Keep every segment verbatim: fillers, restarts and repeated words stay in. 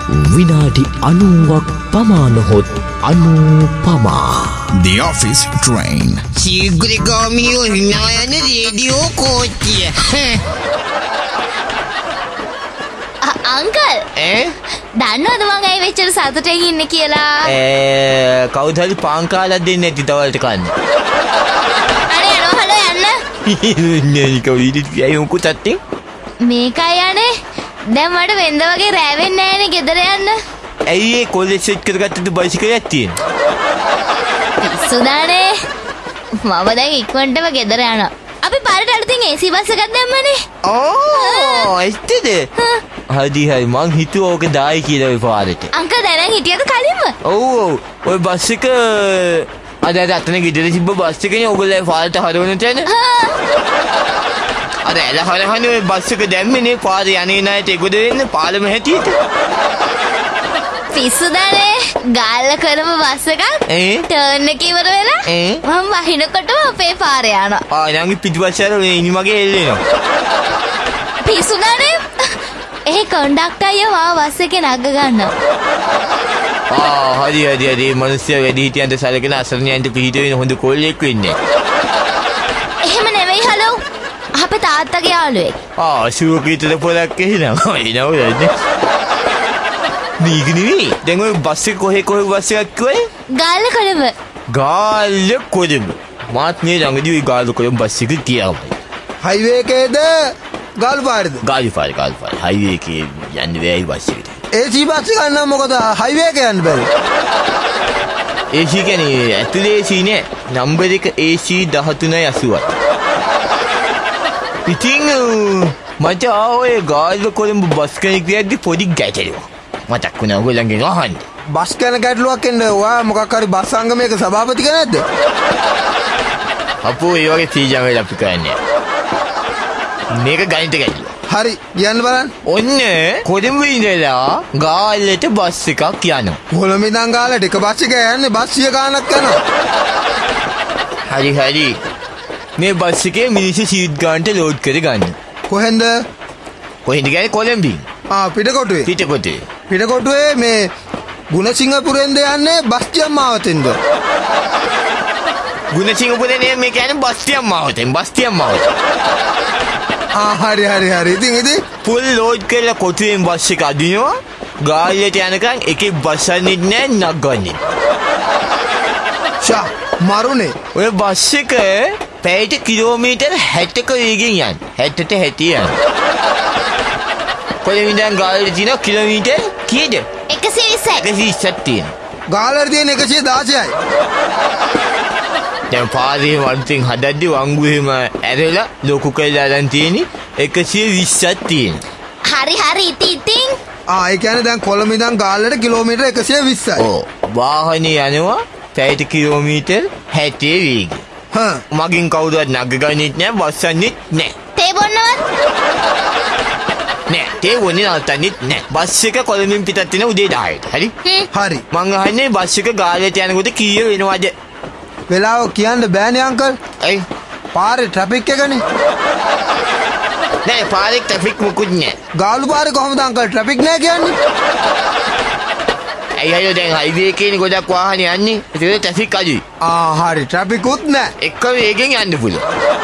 විනාඩි අනූවක් පමණ හොත් අනූපමා. The Office Train. Sigrigamio hinayana radio coach. Uncle Eh? දන්නවද මං ඇයි වෙච්චර සතුටින් ඉන්නේ කියලා? Eh, කවුද හරි පාන් කාලා දෙන්නේ නැති තවලට කන්න. අනේ යනවා හලෝ යන්න. නේ කවුද ඉතින් උන්කු තත්ති? මේකයි යන්නේ. දැන් මට වෙන්ද වගේ රෑ වෙන්නේ නැහැනේ ගෙදර යන්න. ඇයි ඒ කොලෙජ් සෙට් කරගත්තද බයිසිකලයක් තියෙන්නේ? පිස්සුදානේ. මම දැන් ඉක්මනටම ගෙදර යනවා. අපි පාරට අලුතින් A C බස් එකක් දැම්මනේ. ඕ ඇත්තද? හරි හරි මං හිතුවා ඕක දායි කියලා ඔය පාරට. අංකල් දැනන් හිටියද කලින්ම? ඔව් ඔය බස් එක අද අද අතන ගෙදර තිබ්බ බස් එකනේ ඔයගොල්ලෝ පාරට හරවන තැන. අර එල හරහනේ ඔය බස් එක දැම්මනේ පාරේ යන්නේ නැයට එගොඩ වෙන්න පාලම හැටියට. පිස්සුදානේ. ගාල්ල කරපු බස් එකක් ඒ ටර්න් එක ඉවර වෙලා ඒ මම වහිනකොටම අපේ පාරේ යනවා. ආ ළඟ පිටිපස්සට මේ ඉනි මගේ එල්ලෙනවා. පිස්සුදානේ. ඒ කන්ඩක්ටර් අයියා මාව බස් එකේ නග ගන්නවා. ආ හරි හරි හරි මිනිස්සු වැඩි හිටියන්ට සැලකෙන අසරණයන්ට පිට වෙන හොඳ කොල්ලෙක් වෙන්නේ. එහෙම නෙවෙයි හලෝ. අපේ තාත්තගේ යාළුවෙක්. ආ සුවකීතද පොලක් එනවා. එනවද? මේක නෙවෙයි. දැන් ඔය බස් එක කොහෙ කොහෙ බස් එකක් කිව්වේ? ගාල්ල කොළඹ. ගාල්ල කොළඹ. මාත් නේ ළඟදී ඔය ගාල්ල කොළඹ බස් එක ගියා. හයිවේ එකේද ගාල්ල පාරේද? ගාල්ල පාරේ ගාල්ල පාරේ. හයිවේ එකේ යන්නේ වෙයි බස් එකට. A C බස් එක නම් මොකද හයිවේ එක යන්න බැරි. A C කියන්නේ ඇතුලේ A C නේ. නම්බර් එක A C දහතුනයි අසූවයි. ඉතින් මට ආවේ ගාල්ල කොළඹ බස් කෙනෙක් වියද්දි පොඩි ගැටලුවක්. මතක් වුණා ඔයගොල්ලන්ගෙන් අහන්න. බස් ගැන ගැටලුවක් එන්න ඔයා මොකක් හරි බස් සංගමයක සභාපති කෙනෙක්ද? අපෝ ඒ වගේ තීජා වෙලා අපි කරන්නේ. මේක ගණිත ගැටලුව. හරි කියන්න බලන්න. ඔන්න කොළඹ ඉඳලා ගාල්ලට බස් එකක් යනවා. කොළඹ ඉඳන් ගාල්ලට එක බස් එක යන්නේ බස් සිය ගානක් යනවා. හරි හරි. මේ බස් එකේ මිනිස්සු සීට් ගන්නට ලෝඩ් කරගන්න. කොහෙන්ද? කොහෙන්ද කියන්නේ කොළඹින්. ආ පිටකොටුවේ. පිටකොටුවේ. පිටකොටුවේ මේ ගුණසිංහපුරෙන්ද යන්නේ බස්තියම් මාවතෙන්ද? ගුණසිංහපුරේ නේ මේ කියන්නේ බස්තියම් මාවතෙන් බස්තියම් මාවතෙන්. ආ හරි හරි හරි. ඉතින් ඉතින් ෆුල් ලෝඩ් කරලා කොටුවෙන් බස් එක අදිනවා. ගාල්ලට යනකම් එකේ බස් යන්නේ නැහැ නගන්නේ. ෂා මරුනේ. ඔය බස් එක පැයට කිලෝමීටර් හැත්තක වේගෙන් යන්නේ. හැත්තට හැටි යන්නේ. කොළඹ ඉඳන් ගාල්ලට තියෙන කිලෝමීටර් කීයද? එකසිය විස්සයි. එකසිය විස්සක් තියෙනවා. ගාල්ලට තියෙන එකසිය දාසයයි. දැන් පාරේ වන්තින් හදද්දි වංගු එහෙම ඇරලා ලොකු කරලා දැන් තියෙන්නේ එකසිය විස්සක් තියෙනවා. හරි හරි ඉතින් ඉතින් ආ ඒ කියන්නේ දැන් කොළඹ ඉඳන් ගාල්ලට කිලෝමීටර් එකසිය විස්සයි. ඔව්. වාහනේ යනවා පැයට කිලෝමීටර් හැත්තේ වේගෙන්. හා මගින් කවුරුවත් නගගන්නෙත් නෑ බස් යන්නෙත් නෑ. තේ බොන්නවත්? නෑ තේ වුණේ නැත්තනිත් නෑ. බස් එක කොළඹින් පිටත් වෙන උදේ දහයට. හරි? හරි. මං අහන්නේ බස් එක ගාල්ලට යනකොට කීය වෙනවද? වෙලාව කියන්න බෑනේ අංකල්. ඇයි? පාරේ ට්‍රැෆික් එකනේ. නෑ පාරේ ට්‍රැෆික් මුකුත් නෑ. ගාලු පාරේ කොහොමද අංකල් ට්‍රැෆික් නෑ කියන්නේ? ඇයි අයියෝ දැන් හයිවේ එකේනේ ගොඩක් වාහන යන්නේ. ඒක ට්‍රැෆික් අඩුයි. ආ හරි ට්‍රැෆිකුත් නෑ. එක වේගෙන් යන්න පුළුවන්.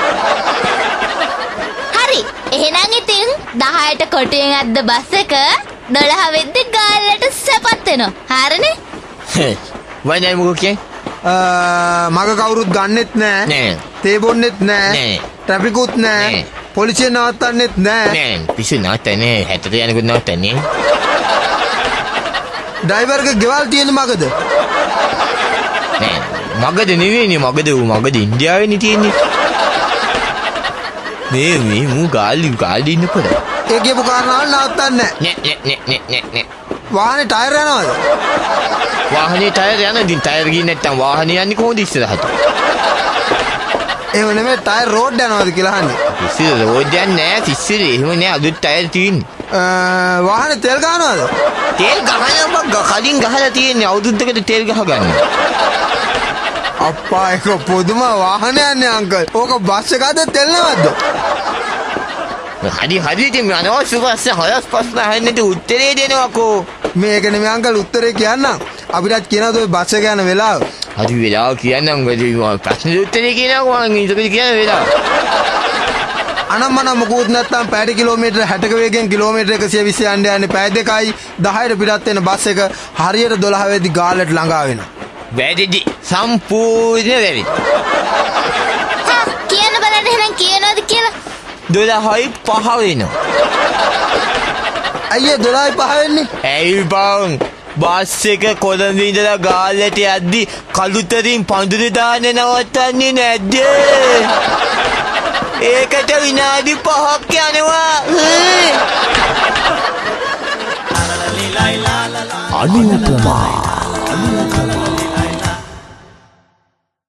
හරි. එහෙනම් ඉතින් දහයට කොටුවෙන් අද්ද බස් එක දොළහ වෙද්දි ගාල්ලට සැපත් වෙනවා. හරිනේ? වයින්යි මොකෝ කියන්නේ? මග කවුරුත් ගන්නෙත් නෑ. නෑ. තේ බොන්නෙත් නෑ. නෑ. ට්‍රැෆිකුත් නෑ. නෑ. පොලිසිය නවත්තන්නෙත් නෑ. නෑ පිස්සු නවත්තන්නේ හැත්තට යනකොට නවත්තන්නේ. ඩ්‍රයිවර්ගේ ගෙවල් තියෙන මගද? නෑ මගද නෙවෙයිනේ මගද ඌ මගද ඉන්දියාවේනේ තියෙන්නේ. මේ මේ මූ ගාලි ගාලි ඉන්න පොර. ඒ කියපු කාරණාවල් නවත්තන්නේ නෑ නෑ නෑ නෑ නෑ නෑ. වාහනේ ටයර් යනවද? වාහනේ ටයර් යන දින් ටයර් ගියේ නැත්තම් වාහනේ යන්නේ කොහොමද ඉස්සරහට? එහෙම නෙමෙයි ටයර් රෝඩ් යනවද කියලා අහන්නේ. ඉස්සර රෝඩ් යන්නේ නෑ තිස්සරේ එහෙම නෑ අලුත් ටයර් තියෙන්නේ. වාහනේ තෙල් ගහනවද? තෙල් ගහනවා බං කලින් ගහලා තියෙන්නේ අවුරුද්දකට තෙල් ගහගන්න. අප්පා ඒක පොදුම වාහනයක් නේ අංකල්. ඕක බස් එකද තෙල් නවද්ද? හරි හරි ඉතින් මේ අනවශ්‍ය ප්‍රශ්න හයස් ප්‍රශ්න අහන්නට උත්තරේ දෙනවකෝ. මේක නෙමෙයි අංකල් උත්තරේ කියන්නම්. අපිටත් කියනවාද ඔය බස් එක යන වෙලාව? හරි වෙලාව කියන්නම් වැඩි ප්‍රශ්න උත්තරේ කියනවා මම ඉතක කියන වෙලාව. අනම්මන මොකුත් නැත්තම් පැය කිලෝමීටර හැටක වේගෙන් කිලෝමීටර එකසිය විස්ස යන්න යන්නේ පැය දෙකයි දහයට පිටත් වෙන බස් එක හරියට දොළහ වෙද්දි ගාල්ලට ළඟා වෙනවා. වැඩිදි සම්පූර්ණ වෙවි. හා කියන්න බලන්න එහෙනම් කියනවාද කියලා? දොළහයි පහ වෙනවා. අයියේ දොළහයි පහ වෙන්නේ? ඇයි බං බස් එක කොළඹ ඉඳලා ගාල්ලට යද්දි කළුතරින් පඳුරු දාන්න නවත්තන්නේ නැද්ද? ඒකට විනාඩි පහක් යනවා. අනුපමා